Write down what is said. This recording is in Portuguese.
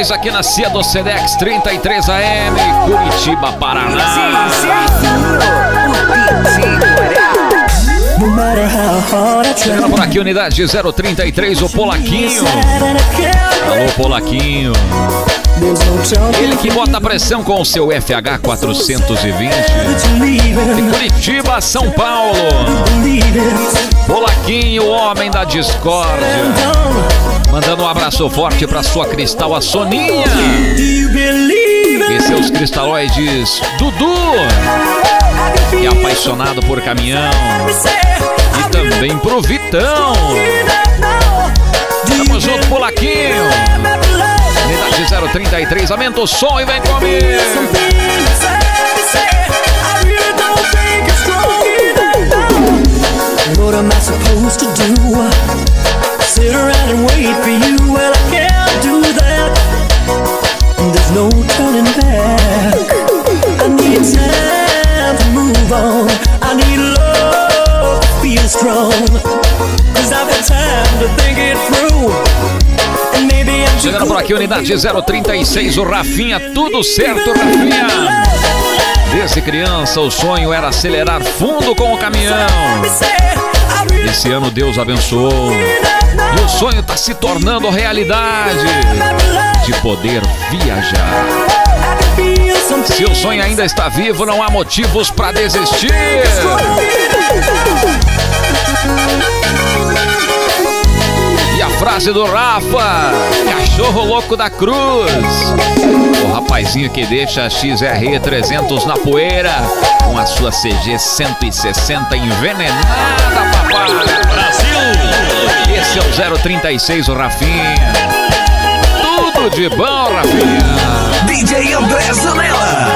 nós aqui na CIA do Sedex 33 AM, Curitiba, Paraná. Chegando por aqui, unidade 033, o Polaquinho. Alô, Polaquinho. Ele que bota pressão com o seu FH 420. De Curitiba, São Paulo. Polaquinho, o homem da discórdia. Mandando um abraço forte pra sua cristal, a Soninha. E seus cristalóides, Dudu. E apaixonado por caminhão. E também pro Vitão. Tamo junto, Polaquinho. Unidade 033, aumenta o som e vem comigo. What am I supposed to do? Sit around and wait for you? Well, I can't do that. There's no turning back. I need time to move on. I need love to feel strong. 'Cause I've had time to think it through. And maybe I'm chegando por aqui, unidade 036, o Rafinha. Tudo certo, Rafinha. Desde criança o sonho era acelerar fundo com o caminhão. Esse ano Deus abençoou e o sonho está se tornando realidade de poder viajar. Se o sonho ainda está vivo, não há motivos para desistir. E a frase do Rafa: cachorro louco da cruz. O rapazinho que deixa a XR 300 na poeira com a sua CG 160 envenenada, papai. Brasil! Esse é o 036, o Rafinha. Tudo de bom, Rafinha. DJ André Zanella.